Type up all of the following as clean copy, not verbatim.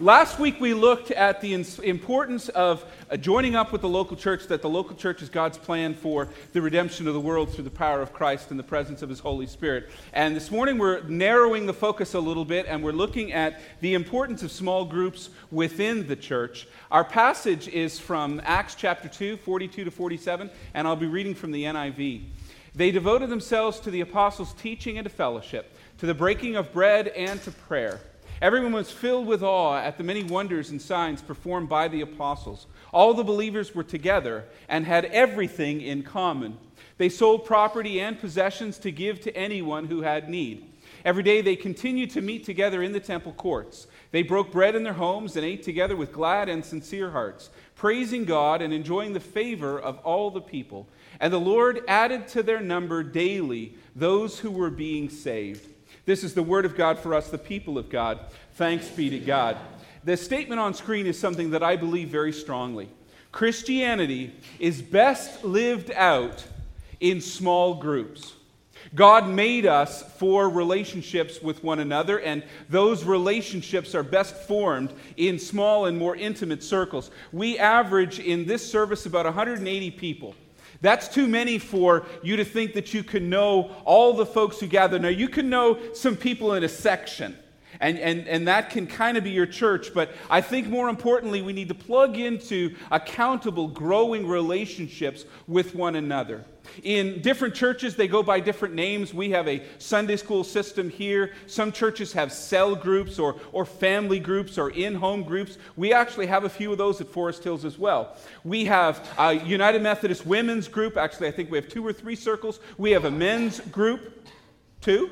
Last week we looked at the importance of joining up with the local church, that the local church is God's plan for the redemption of the world through the power of Christ and the presence of His Holy Spirit. And this morning we're narrowing the focus a little bit, and we're looking at the importance of small groups within the church. Our passage is from Acts chapter 2, 42 to 47, and I'll be reading from the NIV. They devoted themselves to the apostles' teaching and to fellowship, to the breaking of bread and to prayer. Everyone was filled with awe at the many wonders and signs performed by the apostles. All the believers were together and had everything in common. They sold property and possessions to give to anyone who had need. Every day they continued to meet together in the temple courts. They broke bread in their homes and ate together with glad and sincere hearts, praising God and enjoying the favor of all the people. And the Lord added to their number daily those who were being saved. This is the word of God for us, the people of God. Thanks be to God. The statement on screen is something that I believe very strongly. Christianity is best lived out in small groups. God made us for relationships with one another, and those relationships are best formed in small and more intimate circles. We average in this service about 180 people. That's too many for you to think that you can know all the folks who gather. Now, you can know some people in a section, and that can kind of be your church, but I think more importantly, we need to plug into accountable, growing relationships with one another. In different churches, they go by different names. We have a Sunday school system here. Some churches have cell groups or family groups or in-home groups. We actually have a few of those at Forest Hills as well. We have a United Methodist women's group. Actually, I think we have 2 or 3 circles. We have a men's group. 2?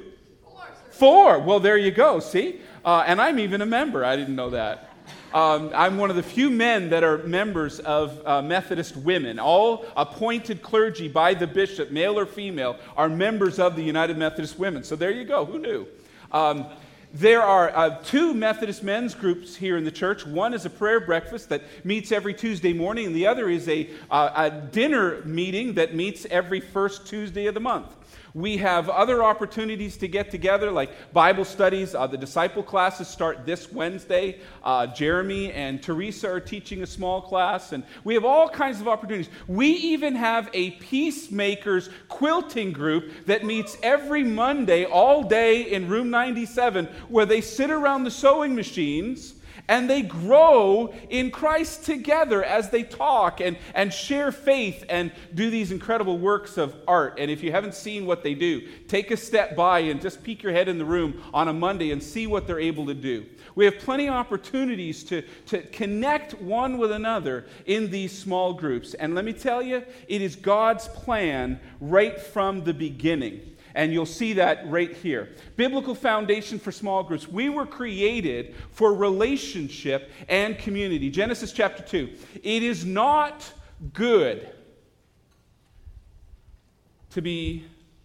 4. Well, there you go. See? And I'm even a member. I didn't know that. I'm one of the few men that are members of Methodist women. All appointed clergy by the bishop, male or female, are members of the United Methodist Women. So there you go. Who knew? There are 2 Methodist men's groups here in the church. One is a prayer breakfast that meets every Tuesday morning, and the other is a dinner meeting that meets every first Tuesday of the month. We have other opportunities to get together, like Bible studies. The disciple classes start this Wednesday. Jeremy and Teresa are teaching a small class, and we have all kinds of opportunities. We even have a peacemakers quilting group that meets every Monday all day in room 97, where they sit around the sewing machines and they grow in Christ together as they talk and share faith and do these incredible works of art. And if you haven't seen what they do, take a step by and just peek your head in the room on a Monday and see what they're able to do. We have plenty of opportunities to connect one with another in these small groups. And let me tell you, it is God's plan right from the beginning. And you'll see that right here. Biblical foundation for small groups. We were created for relationship and community. Genesis chapter 2. It is not good to be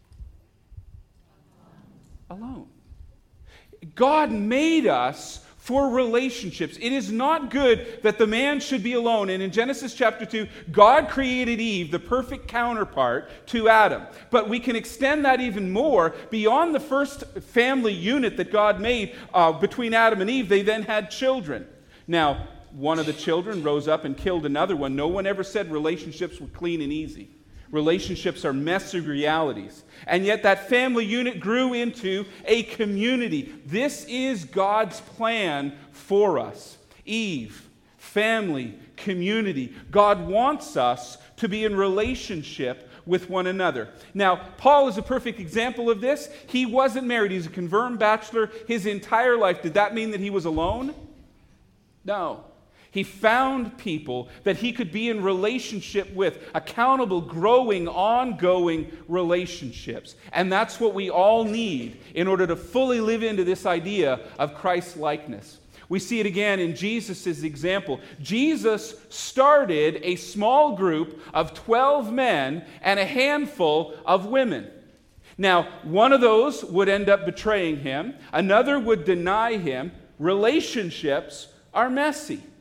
alone. God made us for relationships. It is not good that the man should be alone. And in Genesis chapter 2, God created Eve, the perfect counterpart to Adam. But we can extend that even more. Beyond the first family unit that God made between Adam and Eve, they then had children. Now, one of the children rose up and killed another one. No one ever said relationships were clean and easy. Relationships are messy realities. And yet that family unit grew into a community. This is God's plan for us. Eve, family, community. God wants us to be in relationship with one another. Now, Paul is a perfect example of this. He wasn't married. He's a confirmed bachelor his entire life. Did that mean that he was alone? No. He found people that he could be in relationship with, accountable, growing, ongoing relationships. And that's what we all need in order to fully live into this idea of Christ-likeness. We see it again in Jesus' example. Jesus started a small group of 12 men and a handful of women. Now, one of those would end up betraying him. Another would deny him. Relationships are messy.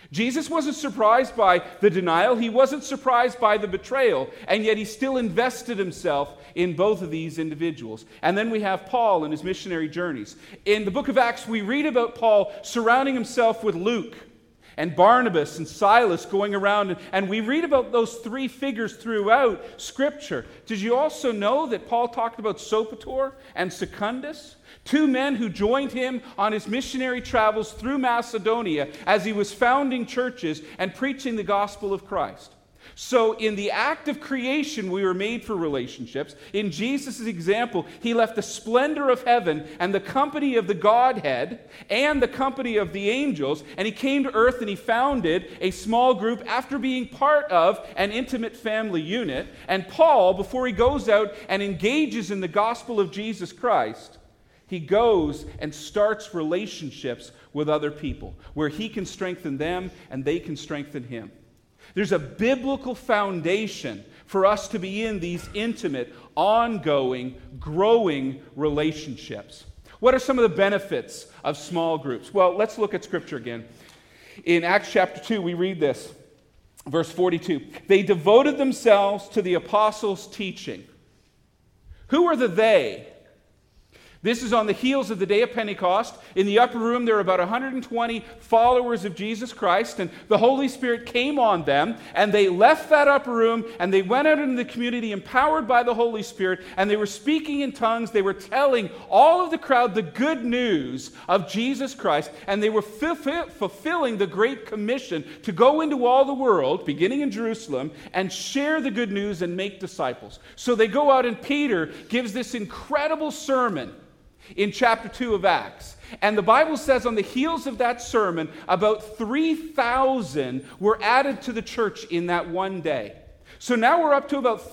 Jesus wasn't surprised by the denial. He wasn't surprised by the betrayal. And yet he still invested himself in both of these individuals. And then we have Paul and his missionary journeys. In the book of Acts, we read about Paul surrounding himself with Luke and Barnabas and Silas going around. And we read about those three figures throughout Scripture. Did you also know that Paul talked about Sopater and Secundus? Two men who joined him on his missionary travels through Macedonia as he was founding churches and preaching the gospel of Christ. So in the act of creation, we were made for relationships. In Jesus' example, he left the splendor of heaven and the company of the Godhead and the company of the angels, and he came to earth and he founded a small group after being part of an intimate family unit. And Paul, before he goes out and engages in the gospel of Jesus Christ, he goes and starts relationships with other people where he can strengthen them and they can strengthen him. There's a biblical foundation for us to be in these intimate, ongoing, growing relationships. What are some of the benefits of small groups? Well, let's look at Scripture again. In Acts chapter 2, we read this, verse 42. They devoted themselves to the apostles' teaching. Who are the they? This is on the heels of the day of Pentecost. In the upper room, there were about 120 followers of Jesus Christ, and the Holy Spirit came on them, and they left that upper room, and they went out into the community empowered by the Holy Spirit, and they were speaking in tongues. They were telling all of the crowd the good news of Jesus Christ, and they were fulfilling the Great Commission to go into all the world, beginning in Jerusalem, and share the good news and make disciples. So they go out, and Peter gives this incredible sermon in chapter 2 of Acts. And the Bible says on the heels of that sermon, about 3,000 were added to the church in that one day. So now we're up to about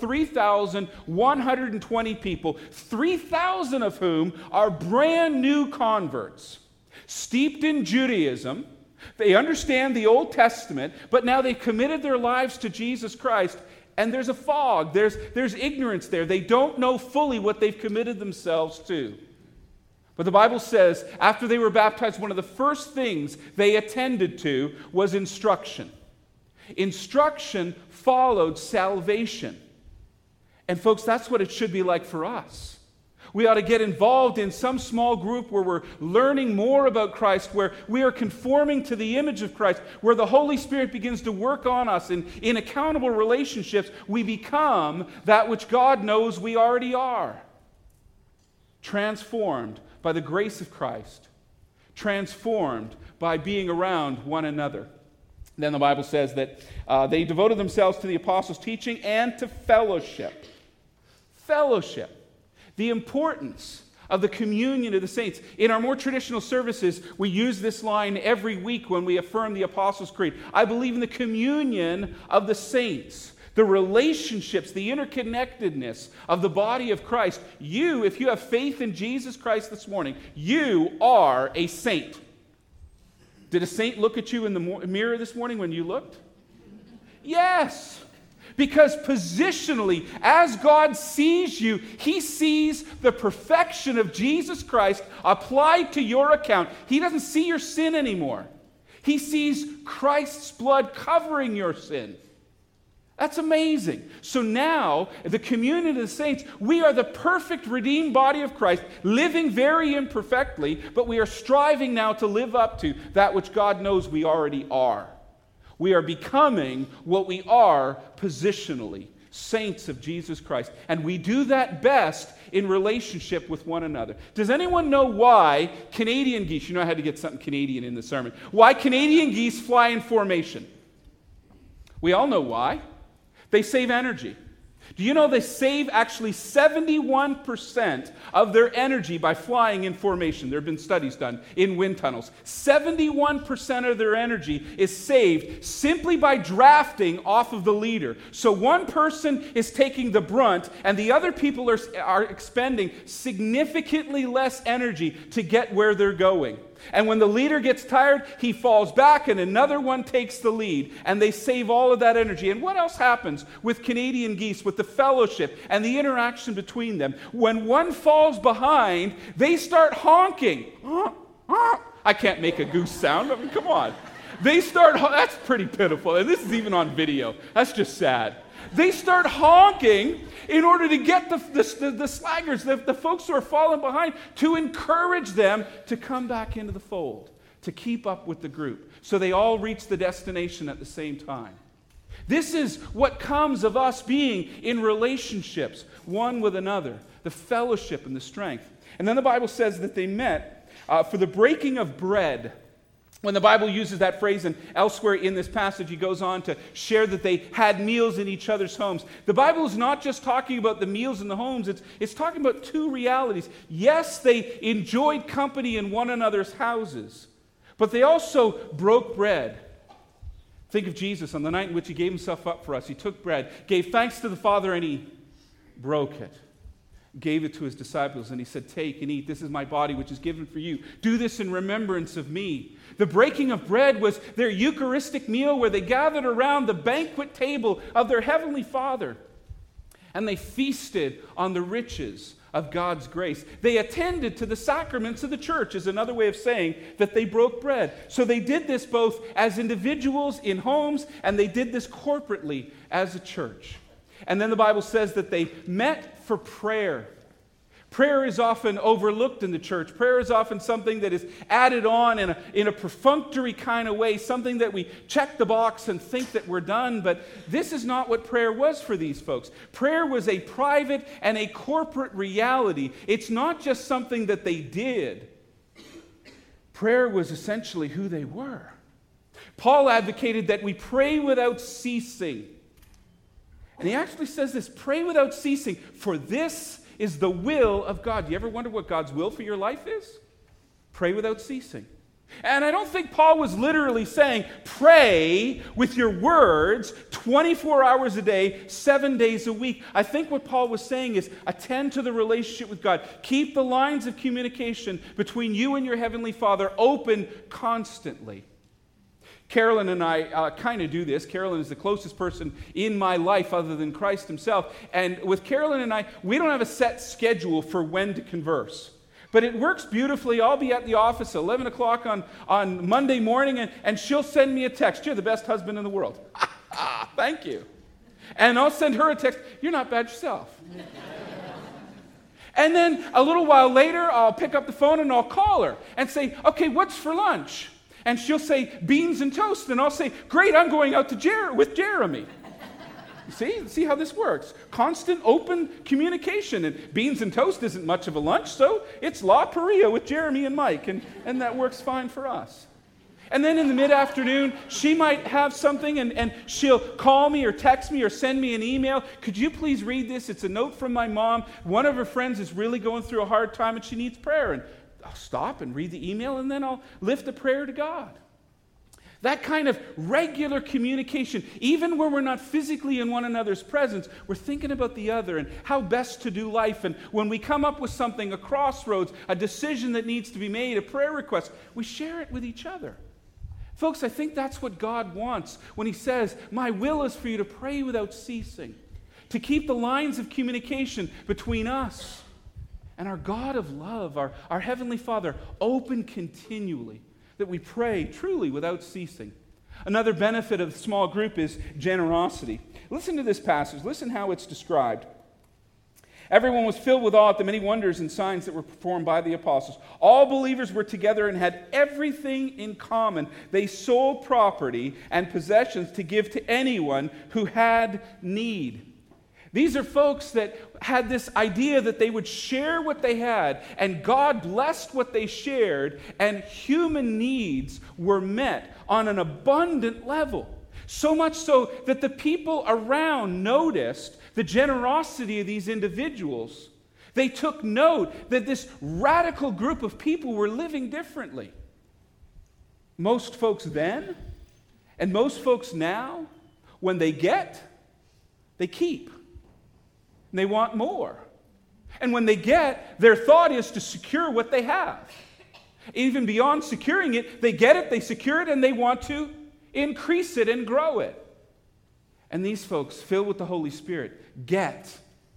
3,120 people, 3,000 of whom are brand new converts, steeped in Judaism. They understand the Old Testament, but now they've committed their lives to Jesus Christ. And there's a fog, there's ignorance there. They don't know fully what they've committed themselves to. But the Bible says, after they were baptized, one of the first things they attended to was instruction. Instruction followed salvation. And folks, that's what it should be like for us. We ought to get involved in some small group where we're learning more about Christ, where we are conforming to the image of Christ, where the Holy Spirit begins to work on us. And in accountable relationships, we become that which God knows we already are. Transformed by the grace of Christ, transformed by being around one another. Then the Bible says that they devoted themselves to the apostles' teaching and to fellowship. Fellowship. The importance of the communion of the saints. In our more traditional services, we use this line every week when we affirm the Apostles' Creed. I believe in the communion of the saints. The relationships, the interconnectedness of the body of Christ. You, if you have faith in Jesus Christ this morning, you are a saint. Did a saint look at you in the mirror this morning when you looked? Yes. Because positionally, as God sees you, He sees the perfection of Jesus Christ applied to your account. He doesn't see your sin anymore. He sees Christ's blood covering your sin. That's amazing. So now, the communion of the saints, we are the perfect redeemed body of Christ, living very imperfectly, but we are striving now to live up to that which God knows we already are. We are becoming what we are positionally, saints of Jesus Christ. And we do that best in relationship with one another. Does anyone know why Canadian geese, you know I had to get something Canadian in the sermon, why Canadian geese fly in formation? We all know why. They save energy. Do you know they save actually 71% of their energy by flying in formation? There have been studies done in wind tunnels. 71% of their energy is saved simply by drafting off of the leader. So one person is taking the brunt, and the other people are expending significantly less energy to get where they're going. And when the leader gets tired, he falls back and another one takes the lead. And they save all of that energy. And what else happens with Canadian geese, with the fellowship and the interaction between them? When one falls behind, they start honking. I can't make a goose sound. I mean, come on. They start, that's pretty pitiful. And this is even on video. That's just sad. They start honking in order to get the slaggers, the folks who are falling behind, to encourage them to come back into the fold, to keep up with the group. So they all reach the destination at the same time. This is what comes of us being in relationships, one with another, the fellowship and the strength. And then the Bible says that they met for the breaking of bread. When the Bible uses that phrase, and elsewhere in this passage, he goes on to share that they had meals in each other's homes. The Bible is not just talking about the meals in the homes, it's talking about two realities. Yes, they enjoyed company in one another's houses, but they also broke bread. Think of Jesus on the night in which he gave himself up for us. He took bread, gave thanks to the Father, and he broke it. Gave it to his disciples, and he said, "Take and eat. This is my body, which is given for you. Do this in remembrance of me." The breaking of bread was their Eucharistic meal where they gathered around the banquet table of their Heavenly Father, and they feasted on the riches of God's grace. They attended to the sacraments of the church, is another way of saying that they broke bread. So they did this both as individuals in homes, and they did this corporately as a church. And then the Bible says that they met for prayer. Prayer is often overlooked in the church. Prayer is often something that is added on in a perfunctory kind of way, something that we check the box and think that we're done. But this is not what prayer was for these folks. Prayer was a private and a corporate reality. It's not just something that they did. Prayer was essentially who they were. Paul advocated that we pray without ceasing. And he actually says this, pray without ceasing, for this is the will of God. Do you ever wonder what God's will for your life is? Pray without ceasing. And I don't think Paul was literally saying, pray with your words 24 hours a day, 7 days a week. I think what Paul was saying is attend to the relationship with God. Keep the lines of communication between you and your Heavenly Father open constantly. Carolyn and I kind of do this. Carolyn is the closest person in my life other than Christ himself. And with Carolyn and I, we don't have a set schedule for when to converse. But it works beautifully. I'll be at the office at 11 o'clock on Monday morning, and she'll send me a text. You're the best husband in the world. Thank you. And I'll send her a text. You're not bad yourself. And then a little while later, I'll pick up the phone and I'll call her and say, okay, what's for lunch? And she'll say, beans and toast. And I'll say, great, I'm going out with Jeremy. See how this works? Constant, open communication. And beans and toast isn't much of a lunch, so it's La Paria with Jeremy and Mike. And that works fine for us. And then in the mid-afternoon, she might have something, and she'll call me or text me or send me an email. Could you please read this? It's a note from my mom. One of her friends is really going through a hard time, and she needs prayer. And I'll stop and read the email, and then I'll lift a prayer to God. That kind of regular communication, even where we're not physically in one another's presence, we're thinking about the other and how best to do life. And when we come up with something, a crossroads, a decision that needs to be made, a prayer request, we share it with each other. Folks, I think that's what God wants when he says, my will is for you to pray without ceasing, to keep the lines of communication between us and our God of love, our Heavenly Father, open continually, that we pray truly without ceasing. Another benefit of the small group is generosity. Listen to this passage. Listen how it's described. Everyone was filled with awe at the many wonders and signs that were performed by the apostles. All believers were together and had everything in common. They sold property and possessions to give to anyone who had need. These are folks that had this idea that they would share what they had, and God blessed what they shared, and human needs were met on an abundant level. So much so that the people around noticed the generosity of these individuals. They took note that this radical group of people were living differently. Most folks then, and most folks now, when they get, they keep. And they want more. And when they get, their thought is to secure what they have. Even beyond securing it, they get it, they secure it, and they want to increase it and grow it. And these folks, filled with the Holy Spirit, get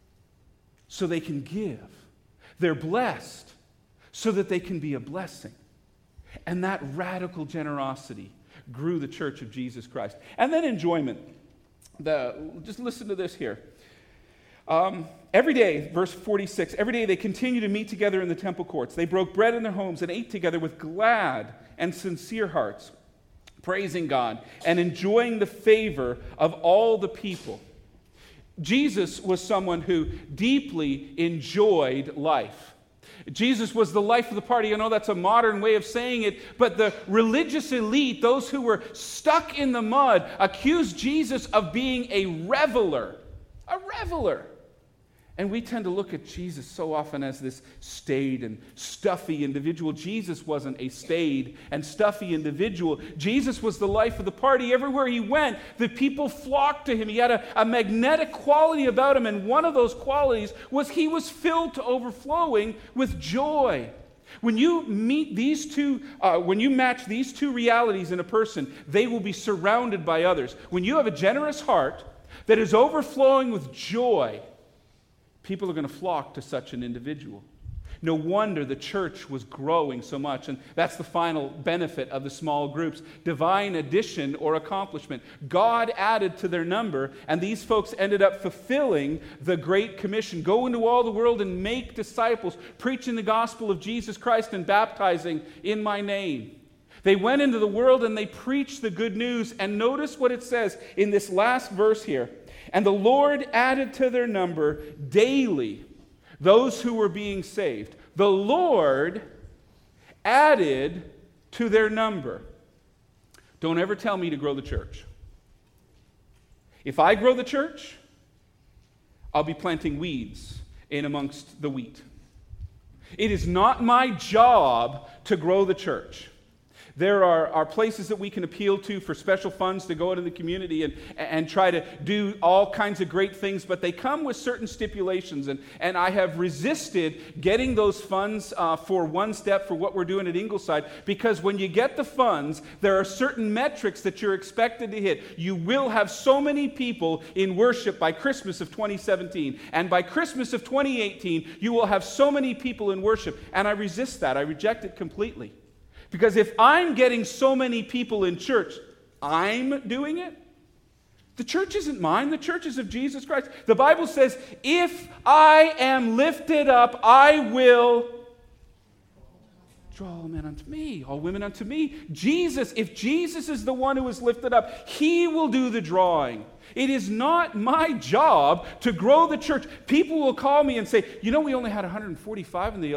so they can give. They're blessed so that they can be a blessing. And that radical generosity grew the church of Jesus Christ. And then enjoyment. Just listen to this here. Every day, verse 46, every day they continued to meet together in the temple courts. They broke bread in their homes and ate together with glad and sincere hearts, praising God and enjoying the favor of all the people. Jesus was someone who deeply enjoyed life. Jesus was the life of the party. I know that's a modern way of saying it, but the religious elite, those who were stuck in the mud, accused Jesus of being a reveler. A reveler. And we tend to look at Jesus so often as this staid and stuffy individual. Jesus wasn't a staid and stuffy individual. Jesus was the life of the party. Everywhere he went, the people flocked to him. He had a magnetic quality about him, and one of those qualities was he was filled to overflowing with joy. When you meet these two, when you match these two realities in a person, they will be surrounded by others. When you have a generous heart that is overflowing with joy, people are going to flock to such an individual. No wonder the church was growing so much, and that's the final benefit of the small groups. Divine addition or accomplishment. God added to their number, and these folks ended up fulfilling the Great Commission. Go into all the world and make disciples, preaching the gospel of Jesus Christ and baptizing in my name. They went into the world and they preached the good news, and notice what it says in this last verse here. And the Lord added to their number daily those who were being saved. The Lord added to their number. Don't ever tell me to grow the church. If I grow the church, I'll be planting weeds in amongst the wheat. It is not my job to grow the church. There are places that we can appeal to for special funds to go out in the community and try to do all kinds of great things, but they come with certain stipulations, and I have resisted getting those funds for One Step for what we're doing at Ingleside, because when you get the funds, there are certain metrics that you're expected to hit. You will have so many people in worship by Christmas of 2017, and by Christmas of 2018, you will have so many people in worship, and I resist that. I reject it completely. Because if I'm getting so many people in church, I'm doing it. The church isn't mine. The church is of Jesus Christ. The Bible says, if I am lifted up, I will draw all men unto me, all women unto me. If Jesus is the one who is lifted up, he will do the drawing. It is not my job to grow the church. People will call me and say, we only had 145 in the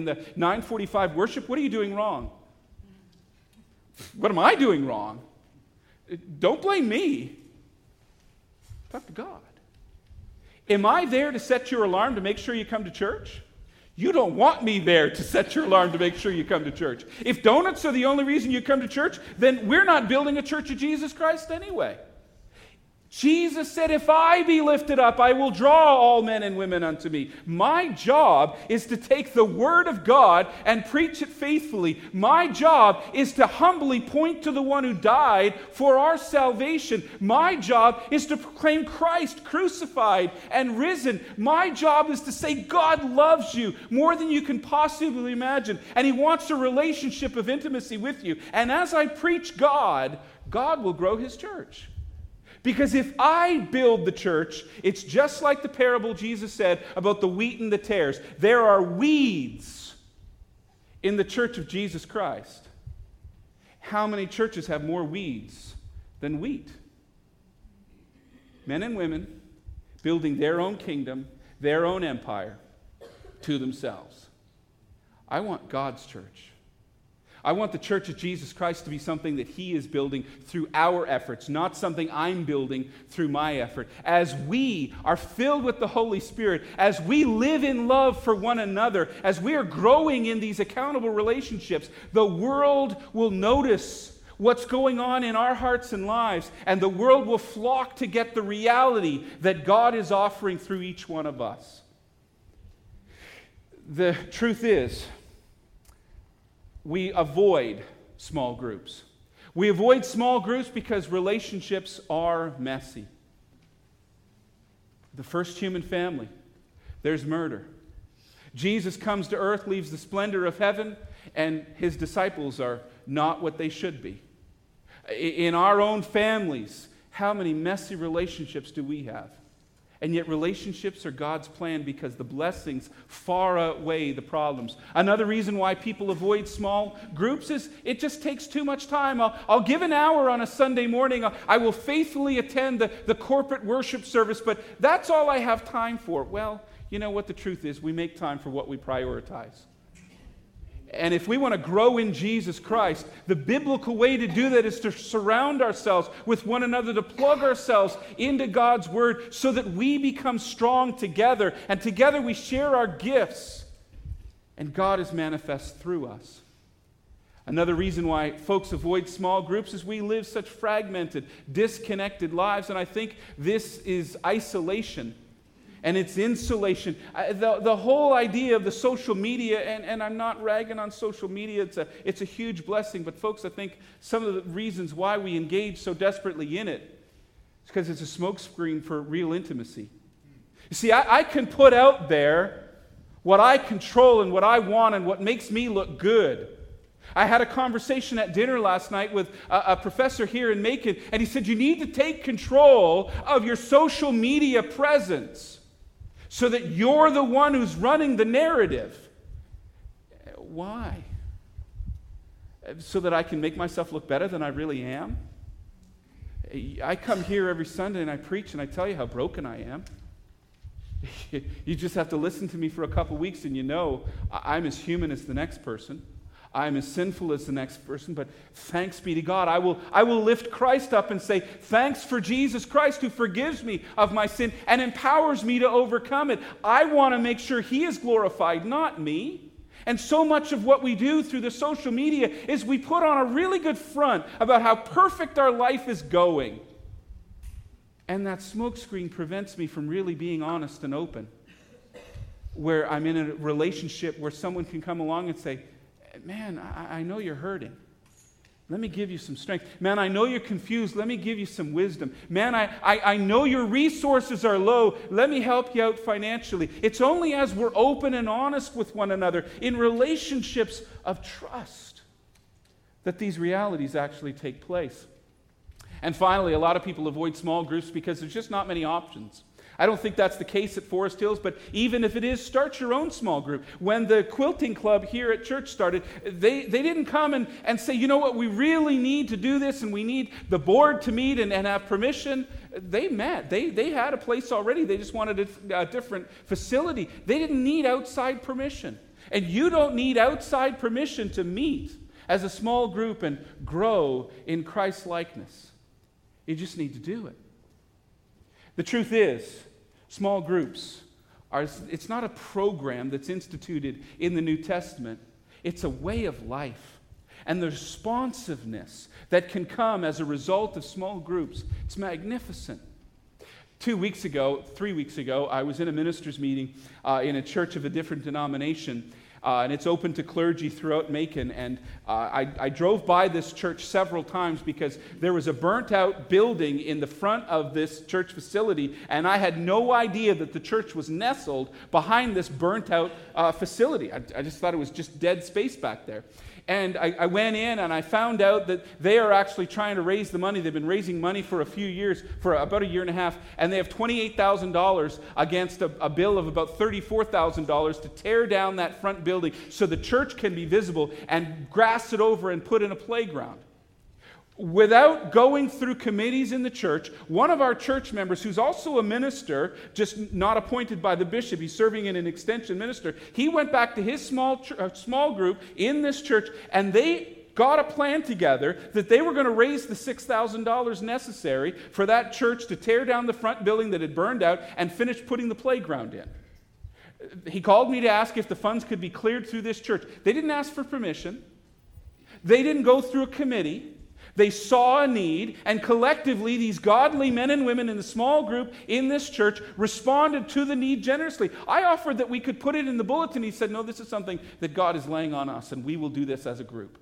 945 worship. What are you doing wrong? What am I doing wrong? Don't blame me. Talk to God. Am I there to set your alarm to make sure you come to church? You don't want me there to set your alarm to make sure you come to church. If donuts are the only reason you come to church, then we're not building a church of Jesus Christ anyway. Jesus said, if I be lifted up, I will draw all men and women unto me. My job is to take the word of God and preach it faithfully. My job is to humbly point to the one who died for our salvation. My job is to proclaim Christ crucified and risen. My job is to say God loves you more than you can possibly imagine, and he wants a relationship of intimacy with you. And as I preach God, God will grow his church. Because if I build the church, it's just like the parable Jesus said about the wheat and the tares. There are weeds in the church of Jesus Christ. How many churches have more weeds than wheat? Men and women building their own kingdom, their own empire to themselves. I want God's church. I want the church of Jesus Christ to be something that he is building through our efforts, not something I'm building through my effort. As we are filled with the Holy Spirit, as we live in love for one another, as we are growing in these accountable relationships, the world will notice what's going on in our hearts and lives, and the world will flock to get the reality that God is offering through each one of us. The truth is, we avoid small groups. We avoid small groups because relationships are messy. The first human family, there's murder. Jesus comes to earth, leaves the splendor of heaven, and his disciples are not what they should be. In our own families, how many messy relationships do we have? And yet relationships are God's plan because the blessings far outweigh the problems. Another reason why people avoid small groups is it just takes too much time. I'll give an hour on a Sunday morning. I will faithfully attend the corporate worship service, but that's all I have time for. Well, you know what the truth is? We make time for what we prioritize. And if we want to grow in Jesus Christ, the biblical way to do that is to surround ourselves with one another, to plug ourselves into God's Word so that we become strong together, and together we share our gifts, and God is manifest through us. Another reason why folks avoid small groups is we live such fragmented, disconnected lives, and I think this is isolation. And it's insulation. The whole idea of the social media, and I'm not ragging on social media, it's a huge blessing, but folks, I think some of the reasons why we engage so desperately in it is because it's a smokescreen for real intimacy. You see, I can put out there what I control and what I want and what makes me look good. I had a conversation at dinner last night with a professor here in Macon, and he said, you need to take control of your social media presence, so that you're the one who's running the narrative. Why? So that I can make myself look better than I really am? I come here every Sunday and I preach and I tell you how broken I am. You just have to listen to me for a couple weeks and you know I'm as human as the next person. I'm as sinful as the next person, but thanks be to God. I will lift Christ up and say, thanks for Jesus Christ who forgives me of my sin and empowers me to overcome it. I want to make sure He is glorified, not me. And so much of what we do through the social media is we put on a really good front about how perfect our life is going. And that smokescreen prevents me from really being honest and open, where I'm in a relationship where someone can come along and say, man, I know you're hurting. Let me give you some strength. Man, I know you're confused. Let me give you some wisdom. Man, I know your resources are low. Let me help you out financially. It's only as we're open and honest with one another in relationships of trust that these realities actually take place. And finally, a lot of people avoid small groups because there's just not many options. I don't think that's the case at Forest Hills, but even if it is, start your own small group. When the quilting club here at church started, they didn't come and say, you know what, we really need to do this and we need the board to meet and have permission. They met. They had a place already. They just wanted a different facility. They didn't need outside permission. And you don't need outside permission to meet as a small group and grow in Christ's likeness. You just need to do it. The truth is, small groups it's not a program that's instituted in the New Testament. It's a way of life. And the responsiveness that can come as a result of small groups, it's magnificent. 3 weeks ago, I was in a ministers' meeting in a church of a different denomination. And it's open to clergy throughout Macon. And I drove by this church several times because there was a burnt-out building in the front of this church facility, and I had no idea that the church was nestled behind this burnt-out facility. I just thought it was just dead space back there. And I went in and I found out that they are actually trying to raise the money. They've been raising money for a few years, for about a year and a half, and they have $28,000 against a bill of about $34,000 to tear down that front building so the church can be visible and grass it over and put in a playground. Without going through committees in the church, one of our church members, who's also a minister, just not appointed by the bishop, he's serving in an extension minister, he went back to his small group in this church, and they got a plan together that they were going to raise the $6,000 necessary for that church to tear down the front building that had burned out and finish putting the playground in. He called me to ask if the funds could be cleared through this church. They didn't ask for permission. They didn't go through a committee. They saw a need, and collectively, these godly men and women in the small group in this church responded to the need generously. I offered that we could put it in the bulletin. He said, no, this is something that God is laying on us, and we will do this as a group.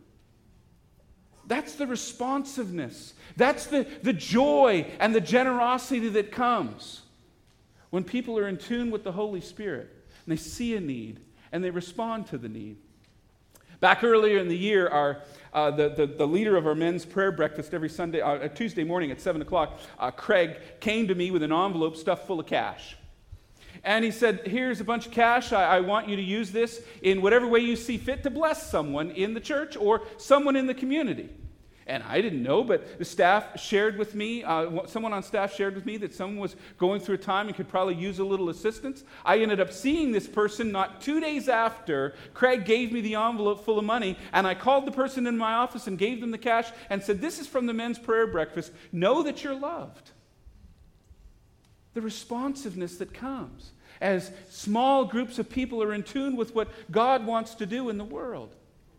That's the responsiveness. That's the joy and the generosity that comes when people are in tune with the Holy Spirit, and they see a need, and they respond to the need. Back earlier in the year, the leader of our men's prayer breakfast every Tuesday morning at 7 o'clock, Craig, came to me with an envelope stuffed full of cash. And he said, here's a bunch of cash. I want you to use this in whatever way you see fit to bless someone in the church or someone in the community. And I didn't know, but the staff shared with me, someone on staff shared with me that someone was going through a time and could probably use a little assistance. I ended up seeing this person not 2 days after Craig gave me the envelope full of money, and I called the person in my office and gave them the cash and said, this is from the men's prayer breakfast. Know that you're loved. The responsiveness that comes as small groups of people are in tune with what God wants to do in the world.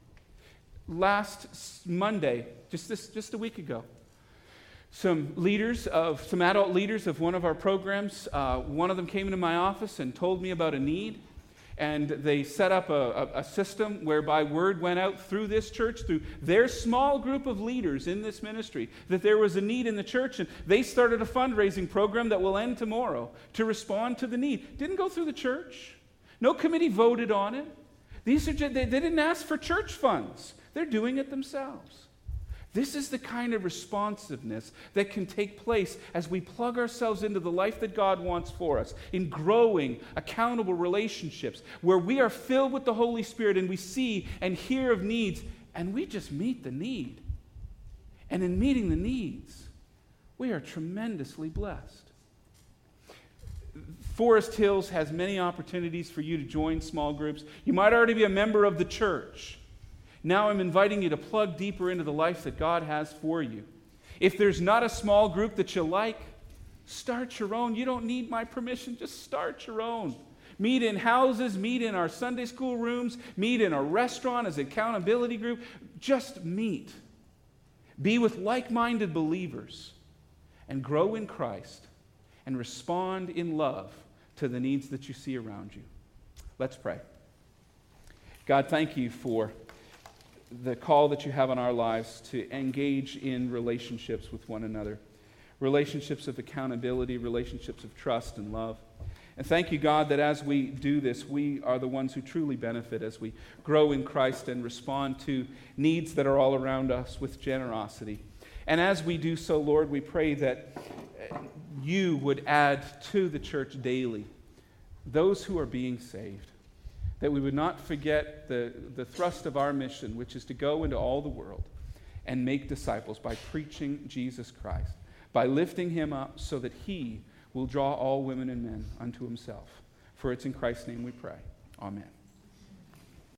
Last Monday, just a week ago, some adult leaders of one of our programs, one of them came into my office and told me about a need, and they set up a system whereby word went out through this church, through their small group of leaders in this ministry, that there was a need in the church, and they started a fundraising program that will end tomorrow to respond to the need. Didn't go through the church. No committee voted on it. They didn't ask for church funds. They're doing it themselves. This is the kind of responsiveness that can take place as we plug ourselves into the life that God wants for us, in growing, accountable relationships where we are filled with the Holy Spirit and we see and hear of needs and we just meet the need. And in meeting the needs, we are tremendously blessed. Forest Hills has many opportunities for you to join small groups. You might already be a member of the church. Now I'm inviting you to plug deeper into the life that God has for you. If there's not a small group that you like, start your own. You don't need my permission. Just start your own. Meet in houses, meet in our Sunday school rooms, meet in a restaurant as an accountability group. Just meet. Be with like-minded believers and grow in Christ and respond in love to the needs that you see around you. Let's pray. God, thank you for the call that you have on our lives to engage in relationships with one another, relationships of accountability, relationships of trust and love. And thank you, God, that as we do this, we are the ones who truly benefit as we grow in Christ and respond to needs that are all around us with generosity. And as we do so, Lord, we pray that you would add to the church daily those who are being saved. That we would not forget the thrust of our mission, which is to go into all the world and make disciples by preaching Jesus Christ, by lifting him up so that he will draw all women and men unto himself. For it's in Christ's name we pray. Amen.